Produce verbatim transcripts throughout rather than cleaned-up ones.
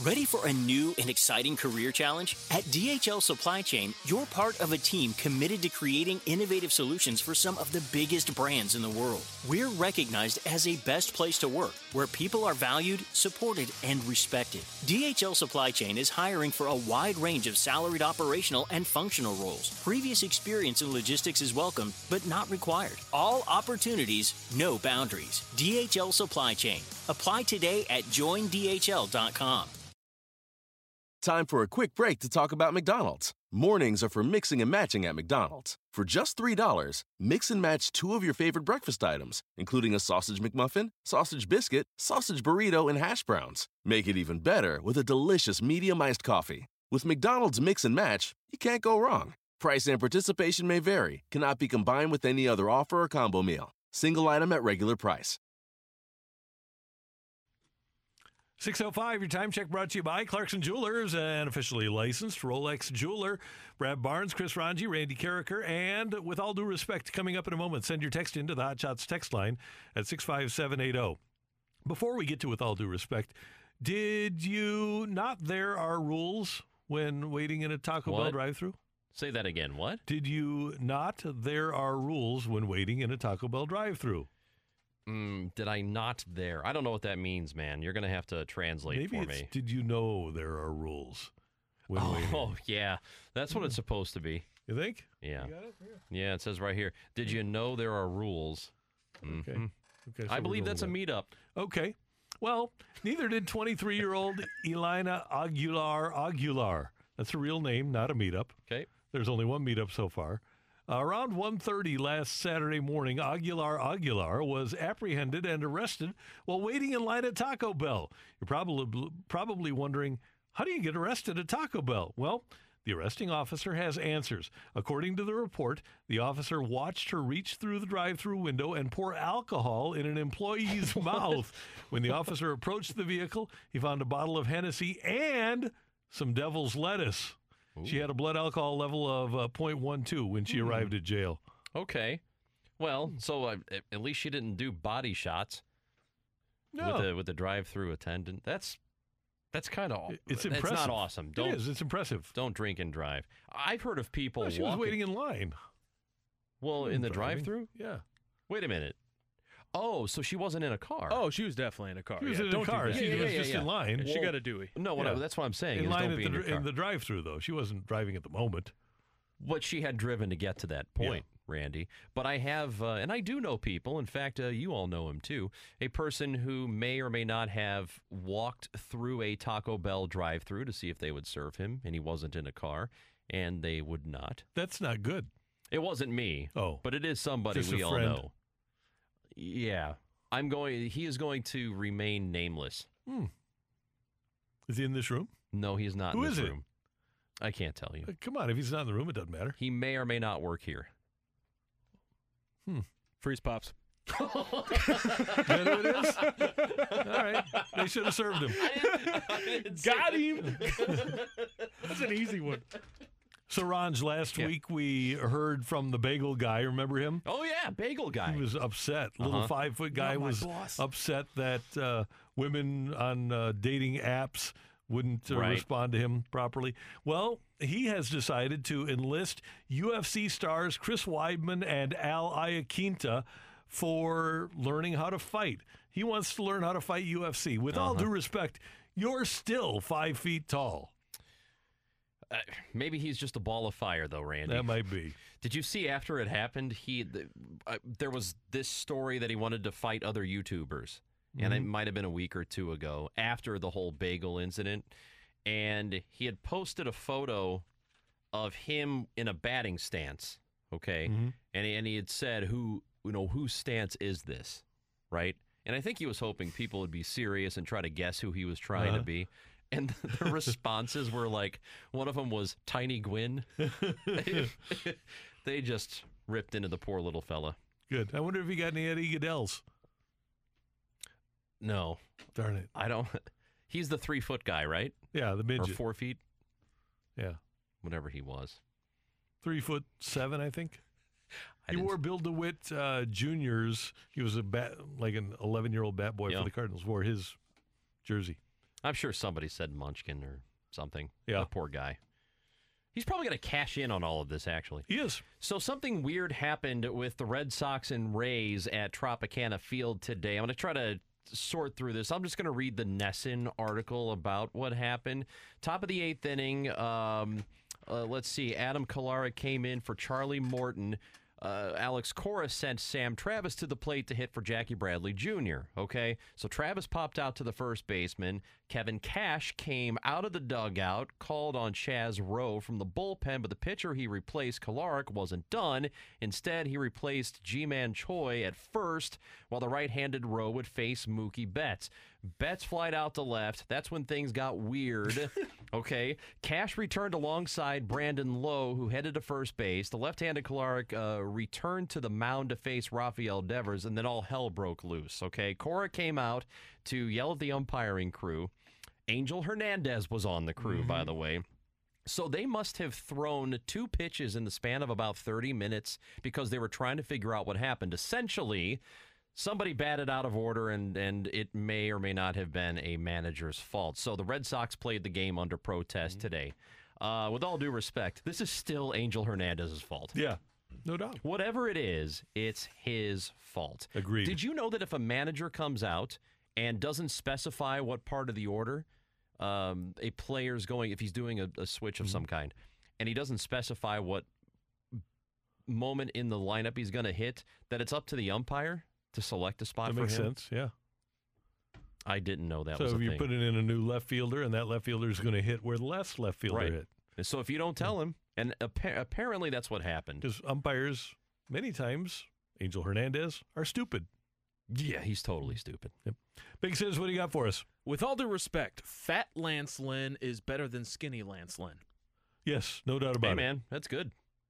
Ready for a new and exciting career challenge? At D H L Supply Chain, you're part of a team committed to creating innovative solutions for some of the biggest brands in the world. We're recognized as a best place to work, where people are valued, supported, and respected. D H L Supply Chain is hiring for a wide range of salaried operational and functional roles. Previous experience in logistics is welcome, but not required. All opportunities, no boundaries. D H L Supply Chain. Apply today at join D H L dot com. Time for a quick break to talk about McDonald's. Mornings are for mixing and matching at McDonald's. For just three dollars, mix and match two of your favorite breakfast items, including a sausage McMuffin, sausage biscuit, sausage burrito, and hash browns. Make it even better with a delicious medium iced coffee. With McDonald's Mix and Match, you can't go wrong. Price and participation may vary, cannot be combined with any other offer or combo meal. Single item at regular price. six oh five, your time check brought to you by Clarkson Jewelers, an officially licensed Rolex jeweler. Brad Barnes, Chris Ranji, Randy Carricker, and with all due respect, coming up in a moment, send your text into the Hot Shots text line at six five seven eight zero. Before we get to with all due respect, did you not there are rules when waiting in a Taco What? Bell drive-thru? Say that again. What? Did you not there are rules when waiting in a Taco Bell drive-thru? Mm, did I not there? I don't know what that means, man. You're going to have to translate Maybe for it's, me. did you know there are rules when waiting? Oh, yeah. That's what it's supposed to be. You think? Yeah. You got it? Yeah. Yeah, it says right here. Did you know there are rules? Okay. Mhm. Okay, so I we're believe going that's a with meetup. that. Okay. Well, neither did twenty-three-year-old Elina Aguilar Aguilar. That's a real name, not a meetup. Okay. There's only one meetup so far. Uh, around one thirty last Saturday morning, Aguilar Aguilar was apprehended and arrested while waiting in line at Taco Bell. You're probably probably wondering, how do you get arrested at Taco Bell? Well, the arresting officer has answers. According to the report, the officer watched her reach through the drive-thru window and pour alcohol in an employee's mouth. When the officer approached the vehicle, he found a bottle of Hennessy and some devil's lettuce. Ooh. She had a blood alcohol level of uh, zero point one two when she Mm. arrived at jail. Okay. Well, so uh, at- at least she didn't do body shots No, with the with the drive-through attendant. That's that's kind of It- it's It's impressive. not awesome. Don't it is. It's impressive. don't drink and drive. I've heard of people Well, she was walking. waiting in line. well, in the Driving. drive-through. Yeah. Wait a minute. Oh, so she wasn't in a car. Oh, she was definitely in a car. She was yeah, in don't a do car. that. She Yeah, was yeah, just yeah. in line. She Well, got a Dewey. no, what I, Yeah. that's what I'm saying. in is line don't at be the, in your dr- in car. the drive-thru, though. She wasn't driving at the moment. What she had driven to get to that point, Randy. But I have, uh, and I do know people, in fact, uh, you all know him too, a person who may or may not have walked through a Taco Bell drive-thru to see if they would serve him, and he wasn't in a car, and they would not. That's not good. It wasn't me, Oh. but it is somebody Just a we all friend. know. Yeah. I'm going, he is going to remain nameless. Is he in this room? No, he's not Who in is this it? room. I can't tell you. Uh, Come on. If he's not in the room, it doesn't matter. He may or may not work here. Freeze pops. Is that who it is? All right. They should have served him. Got him. That's an easy one. So, Ranj, last Yeah. week we heard from the bagel guy. Remember him? Oh, yeah, bagel guy. He was upset. Little Uh-huh. five-foot guy Not my was boss. upset that uh, women on uh, dating apps wouldn't uh, Right. respond to him properly. Well, he has decided to enlist U F C stars Chris Weidman and Al Iaquinta for learning how to fight. He wants to learn how to fight U F C. With all Uh-huh. due respect, you're still five feet tall. Uh, maybe he's just a ball of fire, though, Randy. That might be. Did you see after it happened? He the, uh, there was this story that he wanted to fight other YouTubers, and it might have been a week or two ago after the whole bagel incident. And he had posted a photo of him in a batting stance. Okay, and he, and he had said, "Who you know whose stance is this?" Right? And I think he was hoping people would be serious and try to guess who he was trying Uh-huh. to be. And the responses were like, one of them was Tiny Gwyn. They just ripped into the poor little fella. Good. I wonder if he got any Eddie Goodell's. No, Darn it. I don't. He's the three foot guy, right? Yeah, the Or midget. four feet, Yeah. whatever he was. Three foot I seven, I think. He didn't- wore Bill DeWitt uh, Junior's. He was a bat, like an eleven-year-old bat boy Yeah. for the Cardinals. Wore his jersey. I'm sure somebody said Munchkin or something. Yeah. The poor guy. He's probably going to cash in on all of this, actually. He is. So something weird happened with the Red Sox and Rays at Tropicana Field today. I'm going to try to sort through this. I'm just going to read the Nesson article about what happened. Top of the eighth inning, um, uh, let's see, Adam Kolarek came in for Charlie Morton. Uh, Alex Cora sent Sam Travis to the plate to hit for Jackie Bradley Junior Okay, so Travis popped out to the first baseman. Kevin Cash came out of the dugout, called on Chaz Rowe from the bullpen, but the pitcher he replaced, Kolarek, wasn't done. Instead, he replaced G-Man Choi at first, while the right-handed Rowe would face Mookie Betts. Betts flied out to left. That's when things got weird. Okay. Cash returned alongside Brandon Lowe, who headed to first base. The left-handed Kolarek uh, returned to the mound to face Rafael Devers, and then all hell broke loose. Okay. Cora came out to yell at the umpiring crew. Angel Hernandez was on the crew, mm-hmm. by the way. So they must have thrown two pitches in the span of about thirty minutes because they were trying to figure out what happened. Essentially, somebody batted out of order, and, and it may or may not have been a manager's fault. So the Red Sox played the game under protest mm-hmm. today. Uh, with all due respect, this is still Angel Hernandez's fault. Yeah, no doubt. Whatever it is, it's his fault. Agreed. Did you know that if a manager comes out and doesn't specify what part of the order um, a player's going, if he's doing a, a switch of mm-hmm. some kind, and he doesn't specify what moment in the lineup he's going to hit, that it's up to the umpire to select a spot that for makes him? sense, yeah. I didn't know that so was a if thing. you're putting in a new left fielder, and that left fielder is going to hit where the last left fielder right. hit. And so if you don't tell him, and appa- apparently that's what happened. Because umpires, many times, Angel Hernandez, are stupid. Yeah, he's totally stupid. Yep. Big Sis, what do you got for us? With all due respect, fat Lance Lynn is better than skinny Lance Lynn. Yes, no doubt about hey, it. man, that's good.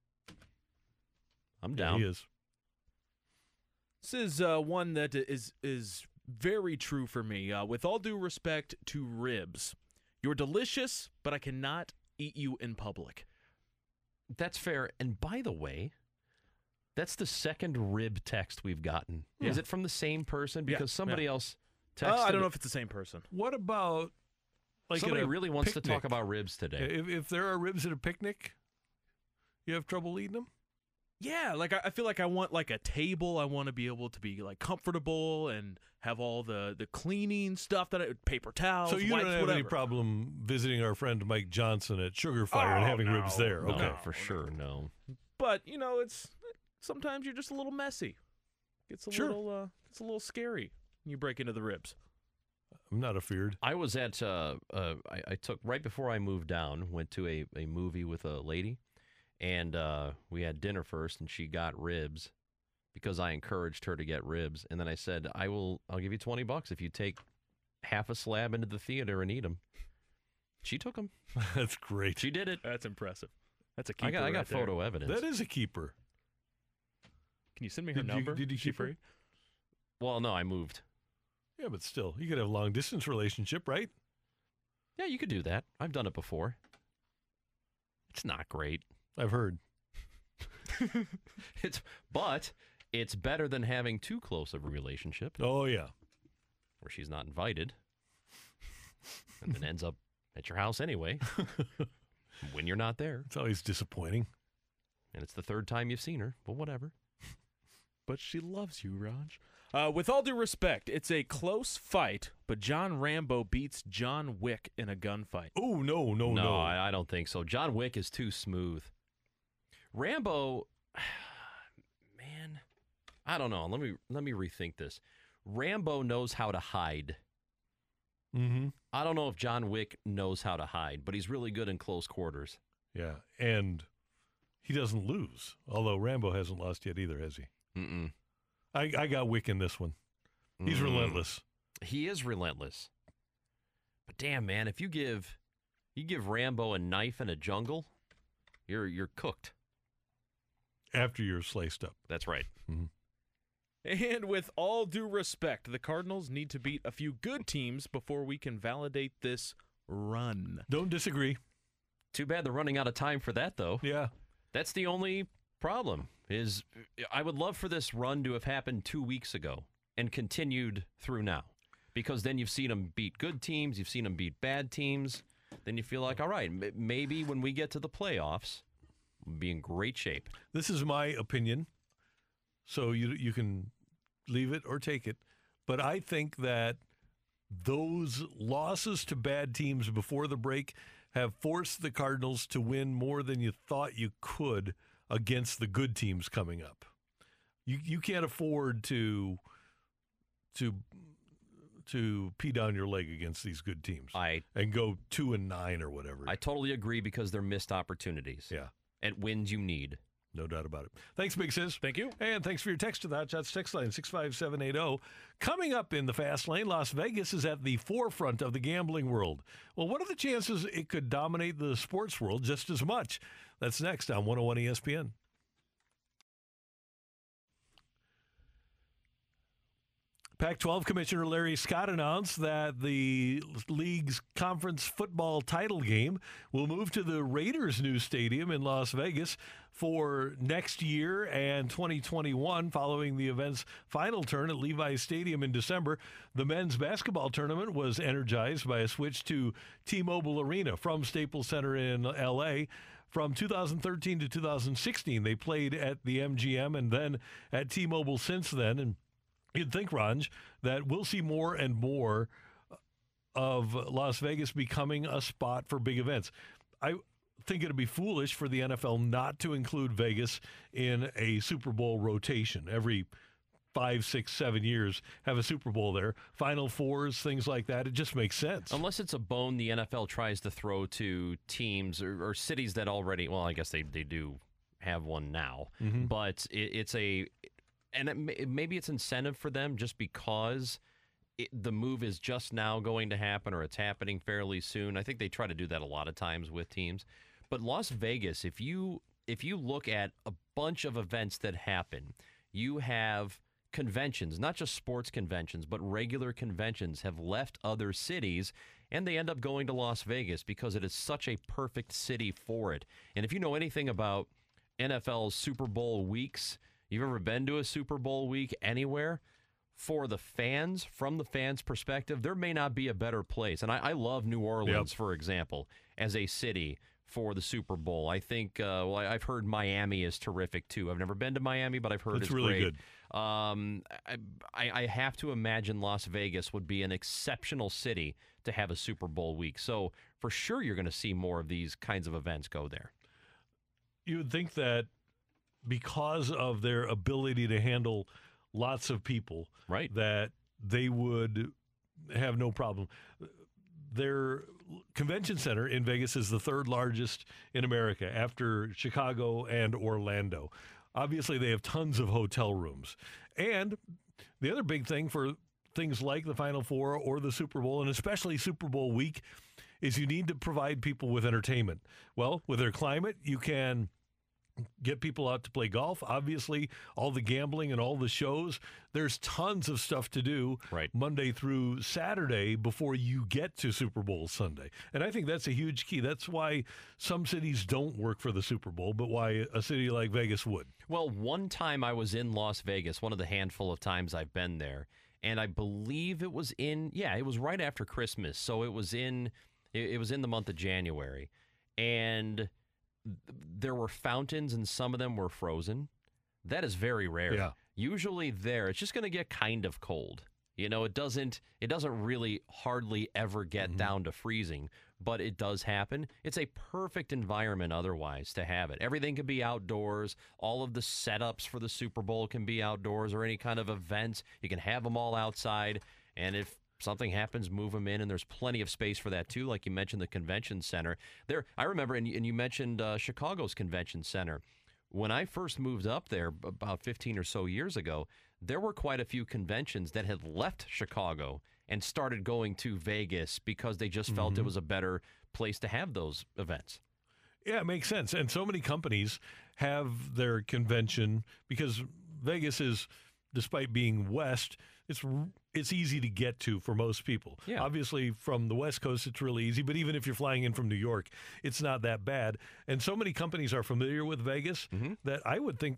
I'm Yeah, down. he is. This is uh, one that is is very true for me. Uh, with all due respect to ribs, you're delicious, but I cannot eat you in public. That's fair. And by the way, that's the second rib text we've gotten. Yeah. Is it from the same person? Because Yeah, somebody yeah. else Uh, texted. I don't know if it's the same person. What about like somebody at a really wants to picnic? talk about ribs today. If, if there are ribs at a picnic, you have trouble eating them? Yeah, like I, I feel like I want like a table. I want to be able to be like comfortable and have all the the cleaning stuff that I, paper towels. So you wipes, don't have whatever. any problem visiting our friend Mike Johnson at Sugar Fire and Oh, having no, ribs there? No, Okay. for sure, no. But you know, it's sometimes you're just a little messy. It's a Sure. little uh, it's a little scary when you break into the ribs. I'm not afeared. I was at, uh, uh, I, I took, right before I moved down, went to a, a movie with a lady, and uh, we had dinner first, and she got ribs because I encouraged her to get ribs. And then I said, I will, I'll give you twenty bucks if you take half a slab into the theater and eat them. She took them. That's great. She did it. That's impressive. That's a keeper. I got, I got right there. photo evidence. That is a keeper. Can you send me her Did you- number? did you Is she keep her? free? Well, no, I moved. Yeah, but still, you could have a long distance relationship, right? Yeah, you could do that. I've done it before. It's not great. I've heard. It's, but it's better than having too close of a relationship Oh, yeah. where she's not invited and then ends up at your house anyway when you're not there. It's always disappointing. And it's the third time you've seen her. But whatever. But she loves you, Raj. Uh, with all due respect, it's a close fight, but John Rambo beats John Wick in a gunfight. Oh, no, no, no. No, I, I don't think so. John Wick is too smooth. Rambo, man, I don't know. Let me let me rethink this. Rambo knows how to hide. Mm-hmm. I don't know if John Wick knows how to hide, but he's really good in close quarters. Yeah, and he doesn't lose, although Rambo hasn't lost yet either, has he? Mm-mm. I, I got Wick in this one. He's Mm. relentless. He is relentless. But damn, man, if you give you give Rambo a knife in a jungle, you're you're cooked. After you're sliced up. That's right. And with all due respect, the Cardinals need to beat a few good teams before we can validate this run. Don't disagree. Too bad they're running out of time for that, though. Yeah. That's the only problem. Is I would love for this run to have happened two weeks ago and continued through now. because then you've seen them beat good teams, you've seen them beat bad teams. Then you feel like, all right, m- maybe when we get to the playoffs, we'll be in great shape. This is my opinion, so you you can leave it or take it. But I think that those losses to bad teams before the break have forced the Cardinals to win more than you thought you could against the good teams coming up. You you can't afford to to to pee down your leg against these good teams I and go two and nine or whatever. I totally agree because they're missed opportunities. Yeah. And wins you need. No doubt about it. Thanks, Big Sis. Thank you. And thanks for your text to the Hot Shots text line, six five seven eight zero. Coming up in the Fast Lane, Las Vegas is at the forefront of the gambling world. Well, what are the chances it could dominate the sports world just as much? That's next on one oh one E S P N. Pac twelve Commissioner Larry Scott announced that the league's conference football title game will move to the Raiders' new stadium in Las Vegas for next year and twenty twenty-one, following the event's final turn at Levi's Stadium in December. The men's basketball tournament was energized by a switch to T-Mobile Arena from Staples Center in L A. From two thousand thirteen to two thousand sixteen, they played at the M G M and then at T-Mobile since then. And you'd think, Ranj, that we'll see more and more of Las Vegas becoming a spot for big events. I think it'd be foolish for the N F L not to include Vegas in a Super Bowl rotation. Every five, six, seven years, have a Super Bowl there. Final Fours, things like that. It just makes sense. Unless it's a bone the N F L tries to throw to teams or, or cities that already, well, I guess they, they do have one now. Mm-hmm. But it, it's a... And it may, maybe it's incentive for them just because it, the move is just now going to happen or it's happening fairly soon. I think they try to do that a lot of times with teams. But Las Vegas, if you if you look at a bunch of events that happen, you have conventions, not just sports conventions, but regular conventions have left other cities, and they end up going to Las Vegas because it is such a perfect city for it. And if you know anything about N F L's Super Bowl weeks, you've ever been to a Super Bowl week anywhere? For the fans, from the fans' perspective, there may not be a better place. And I, I love New Orleans, yep. for example, as a city for the Super Bowl. I think, uh, well, I've heard Miami is terrific, too. I've never been to Miami, but I've heard it's, it's really great. good. Um, I, I have to imagine Las Vegas would be an exceptional city to have a Super Bowl week. So for sure you're going to see more of these kinds of events go there. You would think that because of their ability to handle lots of people, right, that they would have no problem. Their convention center in Vegas is the third largest in America after Chicago and Orlando. Obviously, they have tons of hotel rooms. And the other big thing for things like the Final Four or the Super Bowl, and especially Super Bowl week, is you need to provide people with entertainment. Well, with their climate, you can get people out to play golf. Obviously, all the gambling and all the shows. There's tons of stuff to do right. Monday through Saturday before you get to Super Bowl Sunday. And I think that's a huge key. That's why some cities don't work for the Super Bowl, but why a city like Vegas would. Well, one time I was in Las Vegas, one of the handful of times I've been there, and I believe it was in, yeah, it was right after Christmas. So it was in, it, it was in the month of January. And there were fountains, and some of them were frozen. That is very rare. Yeah. Usually there, it's just going to get kind of cold. You know, it doesn't it doesn't really hardly ever get mm-hmm. down to freezing, but it does happen. It's a perfect environment otherwise to have it. Everything can be outdoors. All of the setups for the Super Bowl can be outdoors, or any kind of events. You can have them all outside, and if something happens, move them in, and there's plenty of space for that too. Like you mentioned, the convention center there. I remember, and, and you mentioned uh, Chicago's convention center. When I first moved up there about fifteen or so years ago, there were quite a few conventions that had left Chicago and started going to Vegas because they just felt mm-hmm. it was a better place to have those events. Yeah, it makes sense. And so many companies have their convention because Vegas is, despite being west, it's it's easy to get to for most people. Yeah. Obviously, from the West Coast, it's really easy. But even if you're flying in from New York, it's not that bad. And so many companies are familiar with Vegas mm-hmm. that I would think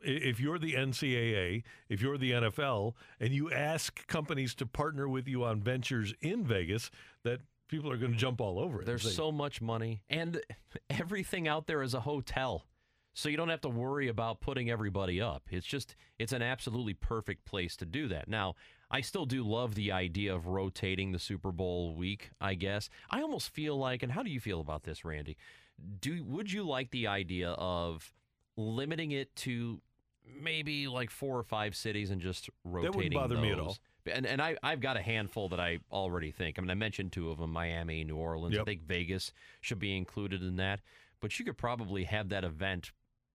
if you're the N C double A, if you're the N F L, and you ask companies to partner with you on ventures in Vegas, that people are going to jump all over it. There's so much money, and everything out there is a hotel. So you don't have to worry about putting everybody up. It's just, it's an absolutely perfect place to do that. Now, I still do love the idea of rotating the Super Bowl week, I guess. I almost feel like, and how do you feel about this, Randy? Do Would you like the idea of limiting it to maybe like four or five cities and just rotating That wouldn't bother those? me at all. And and I, I've got a handful that I already think. I mean, I mentioned two of them, Miami, New Orleans. Yep. I think Vegas should be included in that. But you could probably have that event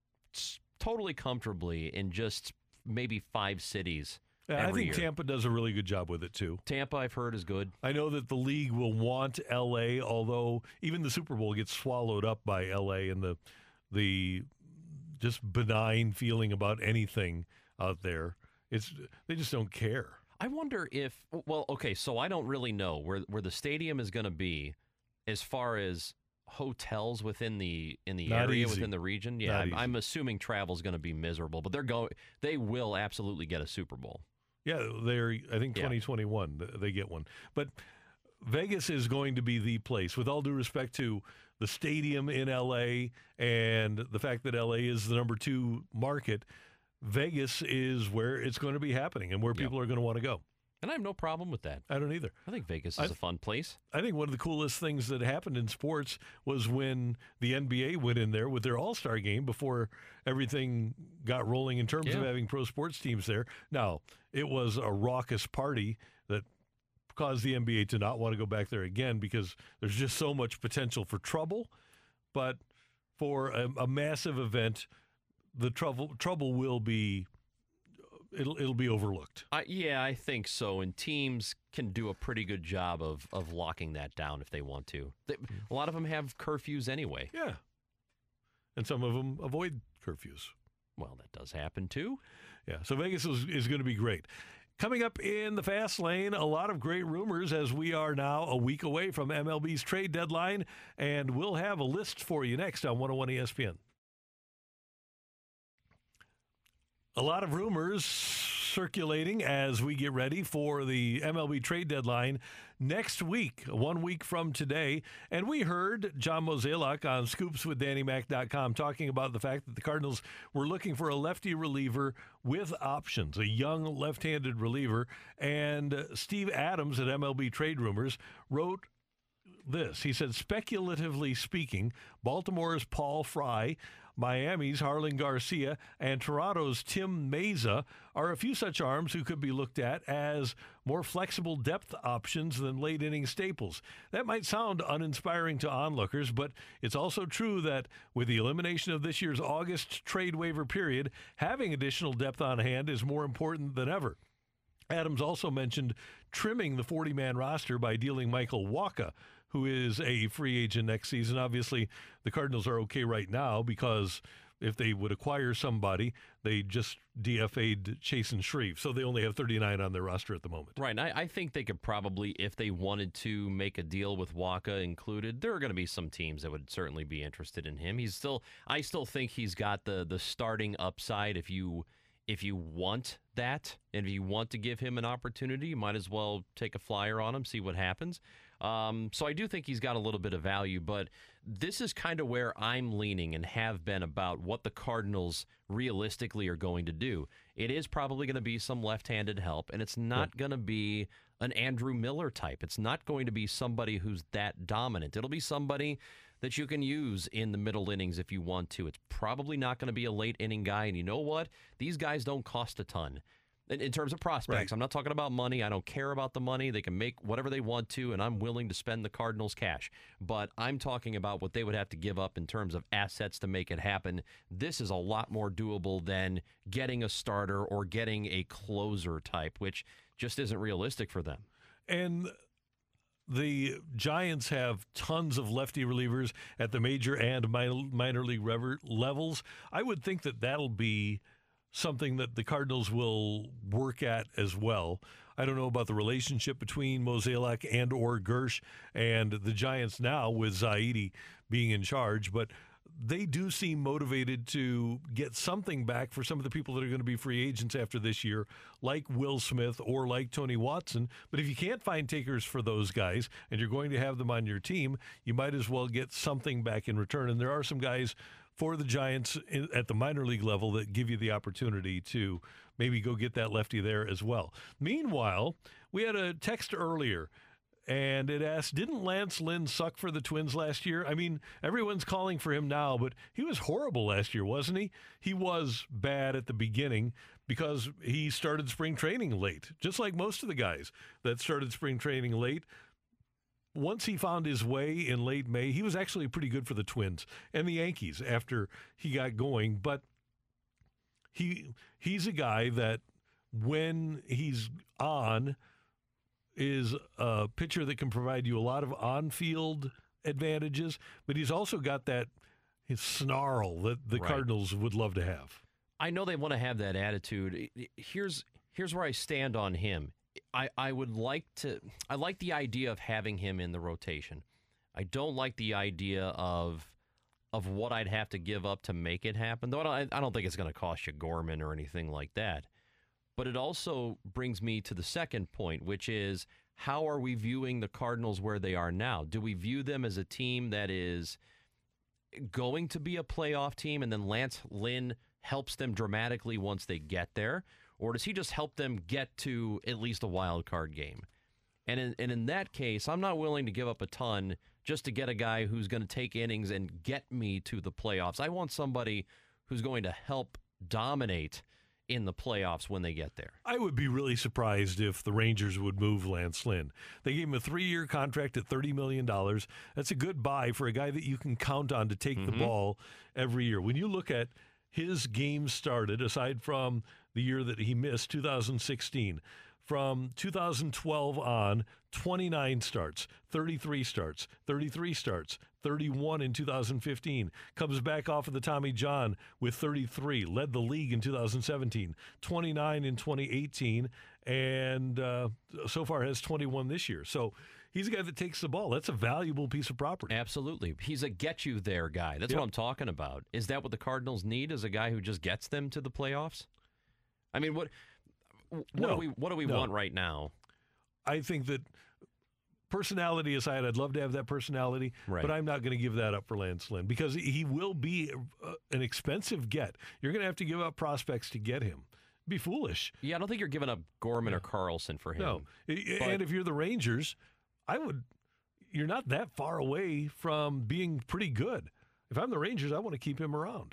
totally comfortably in just maybe five cities. Yeah, I every think year. Tampa does a really good job with it, too. Tampa, I've heard, is good. I know that the league will want L A, although even the Super Bowl gets swallowed up by L A and the the just benign feeling about anything out there. It's they just don't care. I wonder if, well, okay, so I don't really know where where the stadium is going to be as far as hotels within the in the Not area easy. within the region. Yeah, Not I'm, easy. I'm assuming travel's going to be miserable, but they're going they will absolutely get a Super Bowl. Yeah, they're. I think Yeah. twenty twenty-one th- they get one, but Vegas is going to be the place. With all due respect to the stadium in L A and the fact that L A is the number two market, Vegas is where it's going to be happening and where Yep. people are going to want to go. And I have no problem with that. I don't either. I think Vegas is I- a fun place. I think one of the coolest things that happened in sports was when the N B A went in there with their All-Star game before everything got rolling in terms of Yeah. having pro sports teams there. Now, it was a raucous party that caused the N B A to not want to go back there again because there's just so much potential for trouble. But for a, a massive event, the trouble trouble will be it'll it'll be overlooked. Uh, yeah, I think so. And teams can do a pretty good job of of locking that down if they want to. They, a lot of them have curfews anyway. Yeah. And some of them avoid curfews. Well, that does happen too. Yeah, so Vegas is, is going to be great. Coming up in the fast lane, a lot of great rumors as we are now a week away from M L B's trade deadline, and we'll have a list for you next on one oh one E S P N. A lot of rumors circulating as we get ready for the M L B trade deadline next week, one week from today. And we heard John Mozeliak on scoops with danny mac dot com talking about the fact that the Cardinals were looking for a lefty reliever with options, a young left-handed reliever. And Steve Adams at M L B Trade Rumors wrote this. He said, speculatively speaking, Baltimore's Paul Fry, Miami's Harlan Garcia, and Toronto's Tim Meza are a few such arms who could be looked at as more flexible depth options than late-inning staples. That might sound uninspiring to onlookers, but it's also true that with the elimination of this year's August trade waiver period, having additional depth on hand is more important than ever. Adams also mentioned trimming the forty-man roster by dealing Michael Wacha, who is a free agent next season. Obviously, the Cardinals are okay right now because if they would acquire somebody, they just D F A'd Chasen Shreve. So they only have thirty-nine on their roster at the moment. Right, and I, I think they could probably, if they wanted to make a deal with Wacha included, there are going to be some teams that would certainly be interested in him. He's still, I still think he's got the the starting upside. If you if you want that, and if you want to give him an opportunity, you might as well take a flyer on him, see what happens. Um, so I do think he's got a little bit of value, but this is kind of where I'm leaning and have been about what the Cardinals realistically are going to do. It is probably going to be some left-handed help, and it's not going to be an Andrew Miller type. It's not going to be somebody who's that dominant. It'll be somebody that you can use in the middle innings if you want to. It's probably not going to be a late inning guy, and you know what? These guys don't cost a ton. In, in terms of prospects, Right. I'm not talking about money. I don't care about the money. They can make whatever they want to, and I'm willing to spend the Cardinals' cash. But I'm talking about what they would have to give up in terms of assets to make it happen. This is a lot more doable than getting a starter or getting a closer type, which just isn't realistic for them. And the Giants have tons of lefty relievers at the major and minor, minor league rever- levels. I would think that that'll be something that the Cardinals will work at as well. I don't know about the relationship between Mozeliak and or Gersh and the Giants now with Zaidi being in charge, but they do seem motivated to get something back for some of the people that are going to be free agents after this year, like Will Smith or like Tony Watson. But if you can't find takers for those guys and you're going to have them on your team, you might as well get something back in return. And there are some guys for the Giants in, at the minor league level that give you the opportunity to maybe go get that lefty there as well. Meanwhile, we had a text earlier, and it asked, didn't Lance Lynn suck for the Twins last year? I mean, everyone's calling for him now, but he was horrible last year, wasn't he? He was bad at the beginning because he started spring training late, just like most of the guys that started spring training late. Once he found his way in late May, he was actually pretty good for the Twins and the Yankees after he got going. But he he's a guy that when he's on is a pitcher that can provide you a lot of on-field advantages, but he's also got that his snarl that the Right. Cardinals would love to have. I know they want to have that attitude. Here's here's where I stand on him. I, I would like to I like the idea of having him in the rotation. I don't like the idea of of what I'd have to give up to make it happen. Though I don't, I don't think it's going to cost you Gorman or anything like that. But it also brings me to the second point, which is how are we viewing the Cardinals where they are now? Do we view them as a team that is going to be a playoff team and then Lance Lynn helps them dramatically once they get there? Or does he just help them get to at least a wild card game? And in, and in that case, I'm not willing to give up a ton just to get a guy who's going to take innings and get me to the playoffs. I want somebody who's going to help dominate in the playoffs when they get there. I would be really surprised if the Rangers would move Lance Lynn. They gave him a three-year contract at thirty million dollars. That's a good buy for a guy that you can count on to take mm-hmm. the ball every year. When you look at his games started, aside from the year that he missed, two thousand sixteen, from two thousand twelve on, twenty-nine starts, thirty-three starts, thirty-three starts, thirty-one in two thousand fifteen. Comes back off of the Tommy John with thirty-three. Led the league in two thousand seventeen. twenty-nine in twenty eighteen. And uh, so far has twenty-one this year. So he's a guy that takes the ball. That's a valuable piece of property. Absolutely. He's a get-you-there guy. That's yep. what I'm talking about. Is that what the Cardinals need, is a guy who just gets them to the playoffs? I mean, what... What no, do we what do we no. want right now? I think that personality aside, I'd love to have that personality, right. but I'm not going to give that up for Lance Lynn because he will be uh, an expensive get. You're going to have to give up prospects to get him. Be foolish. Yeah, I don't think you're giving up Gorman no. or Carlson for him. No, but... and if you're the Rangers, I would. You're not that far away from being pretty good. If I'm the Rangers, I want to keep him around.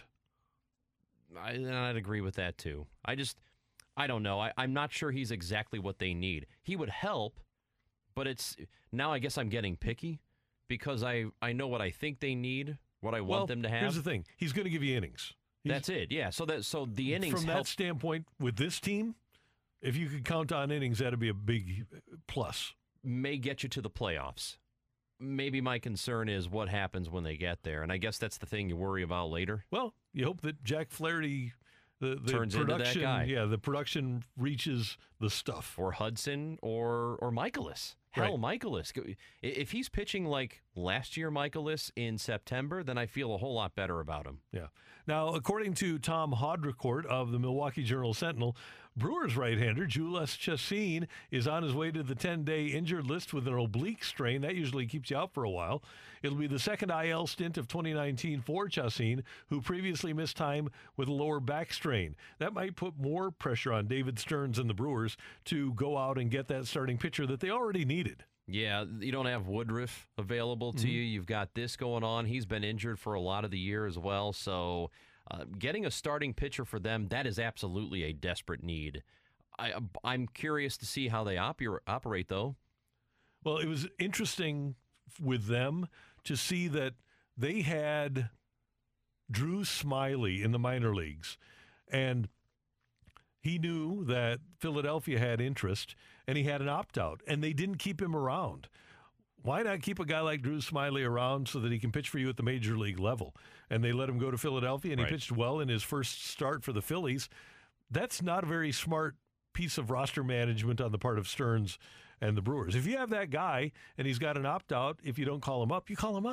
I, I'd agree with that too. I just. I don't know. I, I'm not sure he's exactly what they need. He would help, but it's now I guess I'm getting picky because I, I know what I think they need, what I well, want them to have. Here's the thing. He's going to give you innings. He's, That's it. Yeah. So that so the innings From help. that standpoint, with this team, if you could count on innings, that'd be a big plus. May get you to the playoffs. Maybe my concern is what happens when they get there. And I guess that's the thing you worry about later. Well, you hope that Jack Flaherty... The, the turns production, into that guy. Yeah, the production reaches the stuff. Or Hudson or or Michaelis. Hell, right. Michaelis. If he's pitching like last year Michaelis in September, then I feel a whole lot better about him. Yeah. Now, according to Tom Haudricourt of the Milwaukee Journal-Sentinel, Brewers right-hander Jhoulys Chacin is on his way to the ten-day injured list with an oblique strain. That usually keeps you out for a while. It'll be the second I L stint of twenty nineteen for Chacin, who previously missed time with a lower back strain. That might put more pressure on David Stearns and the Brewers to go out and get that starting pitcher that they already needed. Yeah, you don't have Woodruff available to mm-hmm. you. You've got this going on. He's been injured for a lot of the year as well. So uh, getting a starting pitcher for them, that is absolutely a desperate need. I, I'm curious to see how they oper- operate, though. Well, it was interesting with them to see that they had Drew Smyly in the minor leagues, and he knew that Philadelphia had interest, and he had an opt-out, and they didn't keep him around. Why not keep a guy like Drew Smyly around so that he can pitch for you at the major league level? And they let him go to Philadelphia, and right. he pitched well in his first start for the Phillies. That's not a very smart piece of roster management on the part of Stearns and the Brewers. If you have that guy, and he's got an opt-out, if you don't call him up, you call him up.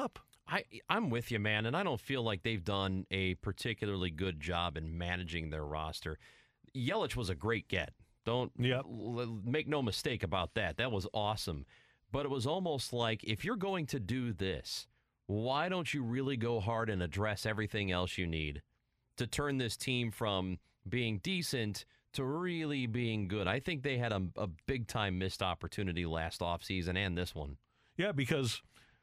I, I'm with you, man, and I don't feel like they've done a particularly good job in managing their roster. Yelich was a great get. Don't Yep. l- make no mistake about that. That was awesome. But it was almost like, if you're going to do this, why don't you really go hard and address everything else you need to turn this team from being decent to really being good? I think they had a, a big-time missed opportunity last offseason and this one. Yeah, because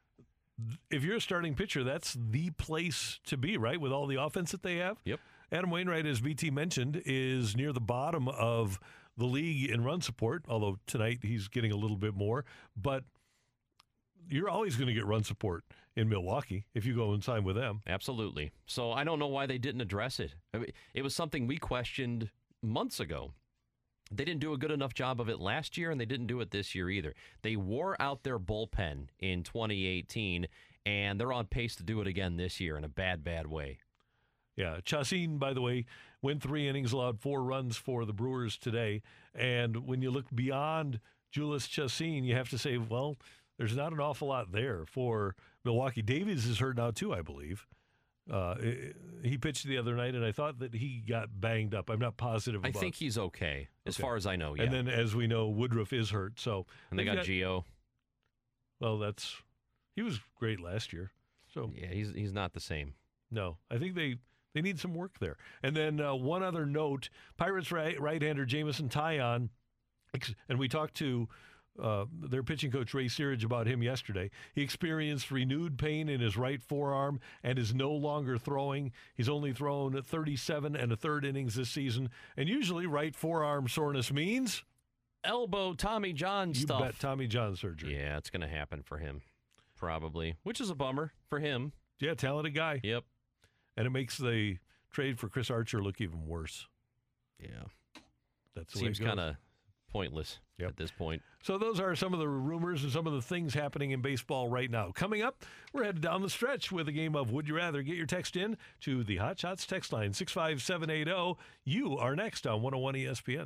if you're a starting pitcher, that's the place to be, right, with all the offense that they have? Yep. Adam Wainwright, as B T mentioned, is near the bottom of the league in run support, although tonight he's getting a little bit more. But you're always going to get run support in Milwaukee if you go and sign with them. Absolutely. So I don't know why they didn't address it. I mean, it was something we questioned months ago. They didn't do a good enough job of it last year, and they didn't do it this year either. They wore out their bullpen in twenty eighteen, and they're on pace to do it again this year in a bad, bad way. Yeah, Chacin, by the way, went three innings, allowed four runs for the Brewers today. And when you look beyond Julius Chacin, you have to say, well, there's not an awful lot there for Milwaukee. Davies is hurt now, too, I believe. Uh, he pitched the other night, and I thought that he got banged up. I'm not positive I about think he's okay, as Okay. far as I know, yeah. And then, as we know, Woodruff is hurt. So And they they've got Gio. Well, that's he was great last year. So Yeah, he's he's not the same. no, I think they they need some work there. And then uh, one other note: Pirates right right-hander Jameson Taillon, ex- and we talked to uh, their pitching coach Ray Searage about him yesterday. He experienced renewed pain in his right forearm and is no longer throwing. He's only thrown thirty-seven and a third innings this season, and usually right forearm soreness means Elbow Tommy John you stuff. bet Tommy John surgery. Yeah, it's going to happen for him, probably, which is a bummer for him. Yeah, talented guy. Yep. And it makes the trade for Chris Archer look even worse. Yeah. That's the Seems way it goes. kind of pointless Yep. at this point. So those are some of the rumors and some of the things happening in baseball right now. Coming up, we're headed down the stretch with a game of Would You Rather. Get your text in to the Hot Shots text line, six five seven eight zero. You are next on one oh one E S P N.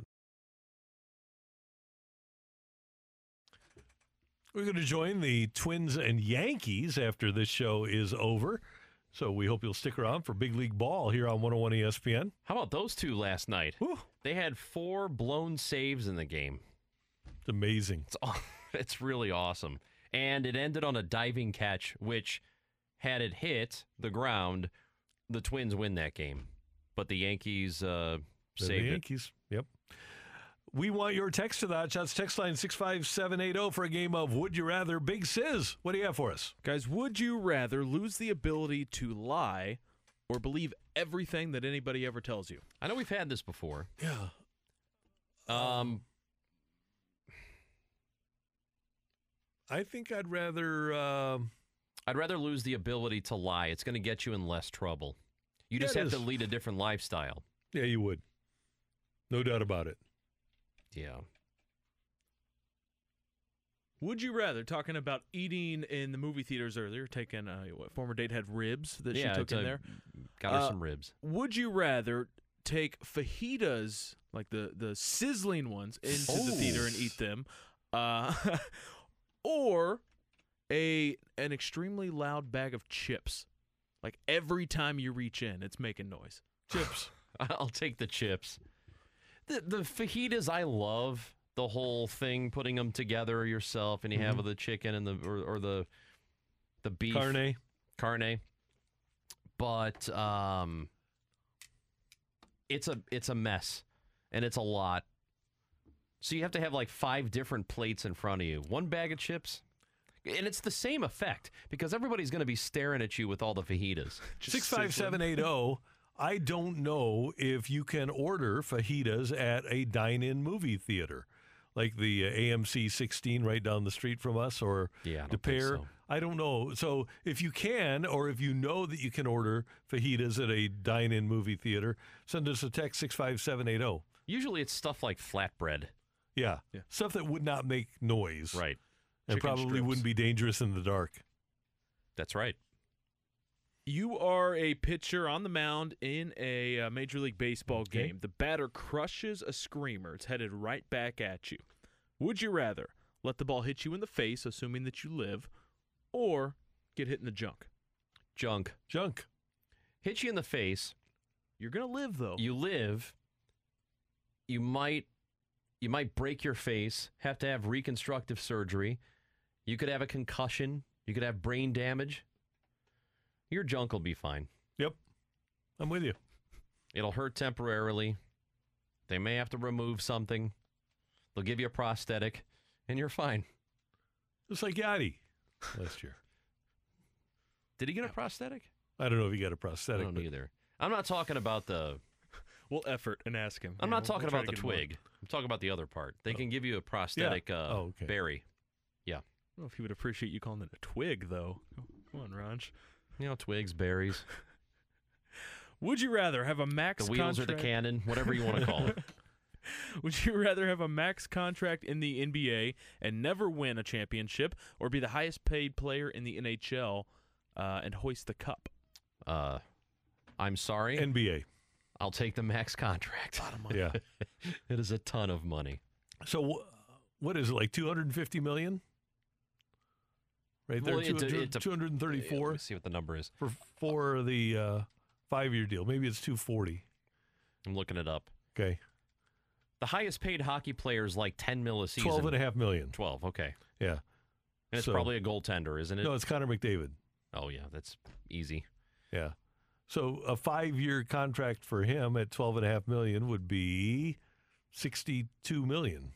We're going to join the Twins and Yankees after this show is over. So we hope you'll stick around for Big League Ball here on one oh one E S P N. How about those two last night? Whew, They had four blown saves in the game. it's amazing. It's aw- it's really awesome. And it ended on a diving catch, which, had it hit the ground, the Twins win that game. But the Yankees uh, The saved it. Yankees. Yep. We want your text to the Hot Shots text line six five seven eight zero for a game of Would You Rather. Big Sizz, what do you have for us? Guys, would you rather lose the ability to lie or believe everything that anybody ever tells you? I know we've had this before. Yeah. Um, I think I'd rather. Um, I'd rather lose the ability to lie. It's going to get you in less trouble. You Yeah, just it have is. to lead a different lifestyle. yeah, you would. No doubt about it. Yeah. Would you rather, talking about eating in the movie theaters earlier, taking uh, what former date had ribs that yeah, she took it's in a- there. Got her Uh, some ribs. Would you rather take fajitas, like the, the sizzling ones, into the Oh. theater and eat them, uh, or a an extremely loud bag of chips? Like every time you reach in, it's making noise. Chips. I'll take the chips. The the fajitas, I love the whole thing, putting them together yourself, and you have the chicken and the or, or the the beef Carne. carne. But um, it's a it's a mess, and it's a lot. So you have to have like five different plates in front of you. One bag of chips. And it's the same effect because everybody's going to be staring at you with all the fajitas. six five seven eight zero. I don't know if you can order fajitas at a dine-in movie theater, like the uh, A M C sixteen right down the street from us, or Yeah, I don't De think Pere. so. I don't know. So if you can, or if you know that you can order fajitas at a dine-in movie theater, send us a text six five seven eight zero. Usually it's stuff like flatbread. Yeah. Yeah. Stuff that would not make noise. Right. And Chicken probably strips. wouldn't be dangerous in the dark. That's right. You are a pitcher on the mound in a uh, Major League Baseball Okay. game. The batter crushes a screamer. It's headed right back at you. Would you rather let the ball hit you in the face, assuming that you live, or get hit in the junk? Junk. Junk. Hit you in the face. You're gonna live though. You live. You might, you might break your face. Have to have reconstructive surgery. You could have a concussion. You could have brain damage. Your junk will be fine. Yep. I'm with you. It'll hurt temporarily. They may have to remove something. They'll give you a prosthetic, and you're fine. Just like Yachty last year. Did he get a prosthetic? I don't know if he got a I prosthetic. don't but either. I'm not talking about the. We'll effort and ask him. I'm Yeah, not we'll- talking we'll try about to the get him on. twig. I'm talking about the other part. They can give you a prosthetic uh, Oh, okay. berry. I don't know if he would appreciate you calling it a twig, though. Come on, Ranch. You know, twigs, berries, Would you rather have a max the wheels or the contract? cannon, whatever you want to call it. Would you rather have a max contract in the N B A and never win a championship, or be the highest paid player in the N H L uh, and hoist the cup? Uh, I'm sorry. N B A. I'll take the max contract. Yeah. It is a ton of money. So wh- what is it, like two hundred fifty million? Right there, Well, it- two hundred, it- two hundred thirty-four Let me see what the number is. for for the uh, five-year deal. Maybe it's two forty. I'm looking it up. Okay. The highest paid hockey player is like ten mil a season. Twelve and a half million. twelve, okay. Yeah. And it's So- probably a goaltender, isn't it? No, it's Connor McDavid. Oh, yeah, that's easy. Yeah. So a five-year contract for him at twelve and a half million would be sixty-two million.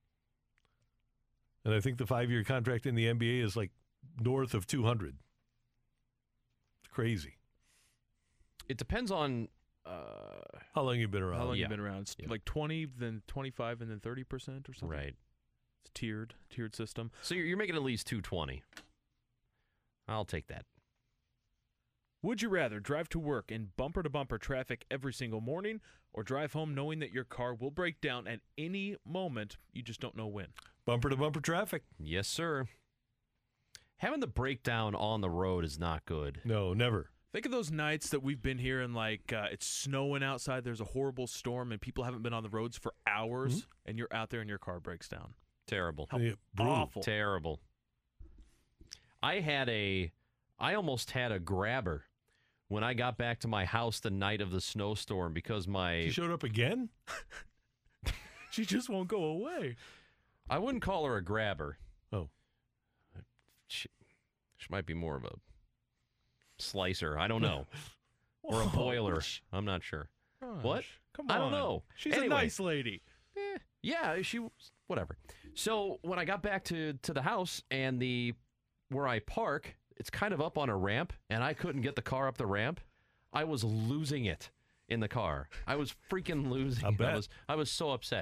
And I think the five-year contract in the N B A is like north of two hundred. It's crazy. It depends on. Uh, How long you been around? How long yeah. you been around? It's Yeah. like twenty, then twenty-five, and then thirty percent or something? right. It's tiered, tiered system. So you're, you're making at least two twenty. I'll take that. Would you rather drive to work in bumper-to-bumper traffic every single morning, or drive home knowing that your car will break down at any moment, you just don't know when? Bumper to bumper traffic? Yes, sir. Having the breakdown on the road is not good. No, never. Think of those nights that we've been here and, like, uh, it's snowing outside, there's a horrible storm, and people haven't been on the roads for hours, and you're out there and your car breaks down. Terrible. How Yeah, brutal. awful. Terrible. I had a, I almost had a grabber when I got back to my house the night of the snowstorm because my, She showed up again? She just won't go away. I wouldn't call her a grabber. Oh. She, she might be more of a slicer. I don't know. Or a Whoa, boiler. sh- I'm not sure. gosh, What? Come on. I don't know. She's Anyway. a nice lady. Eh, yeah, she was whatever. So when I got back to to the house and the where I park, it's kind of up on a ramp, and I couldn't get the car up the ramp. I was losing it in the car. I was freaking losing. I it. bet. I was I was so upset.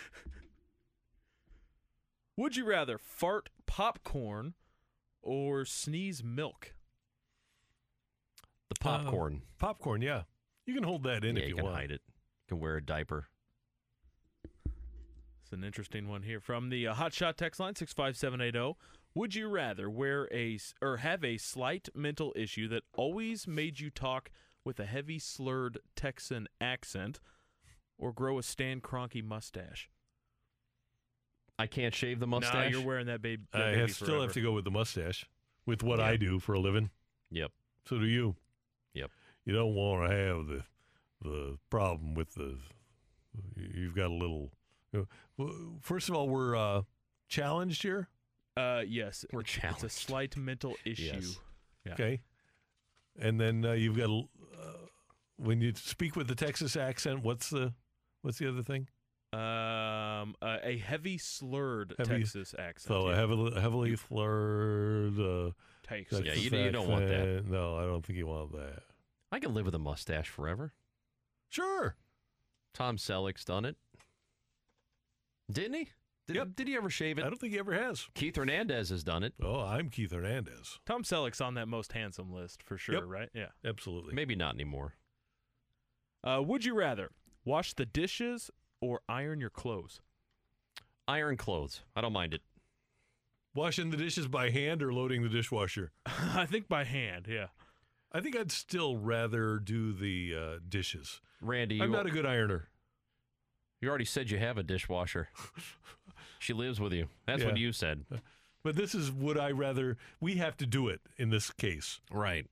Would you rather fart popcorn or sneeze milk? The popcorn. Popcorn, yeah. You can hold that in yeah, if you you can want. hide it. You can wear a diaper. It's an interesting one here from the uh, Hot Shot text line six five seven eight zero. Would you rather wear a s- or have a slight mental issue that always made you talk with a heavy slurred Texan accent, or grow a Stan Kroenke mustache? I can't shave the No, mustache. you're wearing that, babe, that I baby have, still forever. have to go with the mustache, with what Yeah. I do for a living. Yep. So do you. Yep. You don't want to have the the problem with the. You've got a little. You know, well, first of all, we're uh, challenged here. Uh, yes, We're it's, it's a challenged. slight mental issue. Yes. Yeah. Okay. And then uh, you've got a, uh, when you speak with the Texas accent. What's the what's the other thing? Um, uh, a heavy slurred Heavy- Texas accent. So a yeah. heavily heavily slurred. Uh, Texas. Yeah, Texas you- you don't want that. accent. No, I don't think you want that. I can live with a mustache forever. Sure. Tom Selleck's done it. Didn't he? Did, Yep. did he ever shave I it? don't think he ever has. Keith Hernandez has done it. Oh, I'm Keith Hernandez. Tom Selleck's on that most handsome list for sure, Yep. right? Yeah. Absolutely. Maybe not anymore. Uh, would you rather wash the dishes or iron your clothes? Iron clothes. I don't mind it. Washing the dishes by hand or loading the dishwasher? I think by hand, yeah. I think I'd still rather do the uh, dishes. Randy, you, I'm not a good ironer. you already said you have a dishwasher. She lives with you. That's what Yeah. you said. But this is would I rather, we have to do it in this case. Right.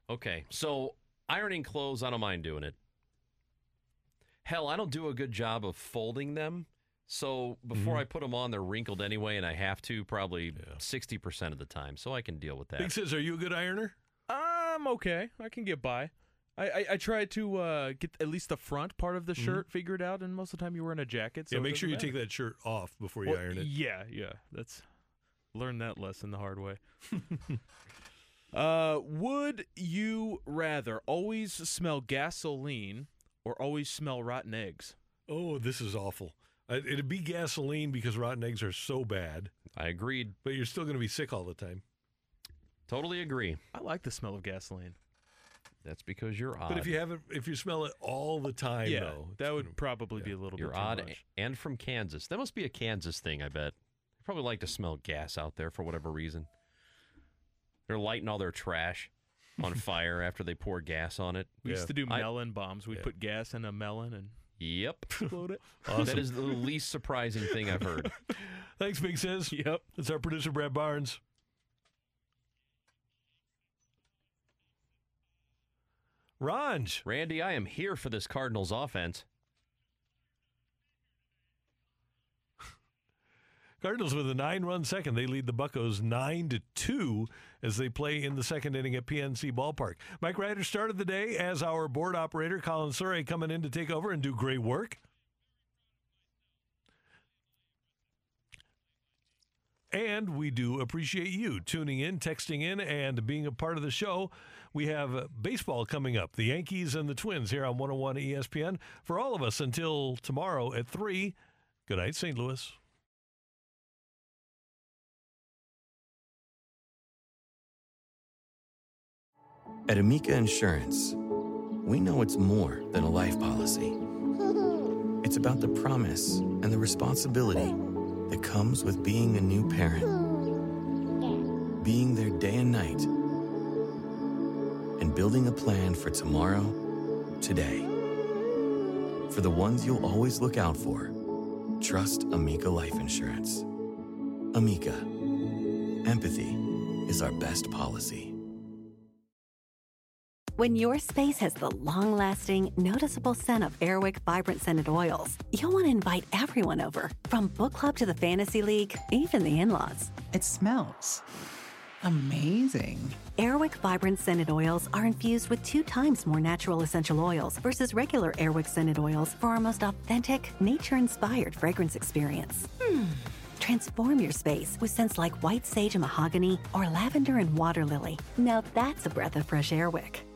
Okay, so ironing clothes, I don't mind doing it. Hell, I don't do a good job of folding them. So before Mhm. I put them on, they're wrinkled anyway, and I have to probably Yeah. sixty percent of the time, so I can deal with that. Big says, are you a good ironer? I'm okay. I can get by. I, I, I try to uh, get at least the front part of the shirt figured out, and most of the time you're wearing a jacket. So Yeah, it make sure you doesn't take matter. that shirt off before you Well, iron it. Yeah, yeah. That's learn that lesson the hard way. uh, would you rather always smell gasoline or always smell rotten eggs? Oh, this is awful. Uh, It'd be gasoline because rotten eggs are so bad, I agreed. but you're still going to be sick all the time. Totally agree. I like the smell of gasoline. That's because you're odd. But if you haven't, if you smell it all the time, yeah, though, it's that would gonna- probably be yeah. a little You're bit too odd much. and from Kansas. That must be a Kansas thing, I bet. They probably like to smell gas out there for whatever reason. They're lighting all their trash on fire after they pour gas on it. We Yeah. used to do I- melon bombs. We'd Yeah. put gas in a melon and Yep. explode it. Awesome. That is the least surprising thing I've heard. Thanks, Big Says. Yep. That's our producer, Brad Barnes. Ranj. Randy, I am here for this Cardinals offense. Cardinals with a nine-run second. They lead the Buccos nine to two as they play in the second inning at P N C Ballpark. Mike Ryder started the day as our board operator. Colin Surrey coming in to take over and do great work. And we do appreciate you tuning in, texting in, and being a part of the show. We have uh, baseball coming up, the Yankees and the Twins here on one oh one E S P N. For all of us until tomorrow at three, good night, Saint Louis. At Amica Insurance, we know it's more than a life policy. It's about the promise and the responsibility that comes with being a new parent. Being there day and night. And building a plan for tomorrow, today. For the ones you'll always look out for, trust Amica Life Insurance. Amica. Empathy is our best policy. When your space has the long-lasting, noticeable scent of Airwick Vibrant Scented Oils, you'll want to invite everyone over, from book club to the fantasy league, even the in-laws. It smells amazing. Airwick Vibrant Scented Oils are infused with two times more natural essential oils versus regular Airwick Scented Oils for our most authentic, nature-inspired fragrance experience. Hmm. Transform your space with scents like white sage and mahogany or lavender and water lily. Now that's a breath of fresh Airwick.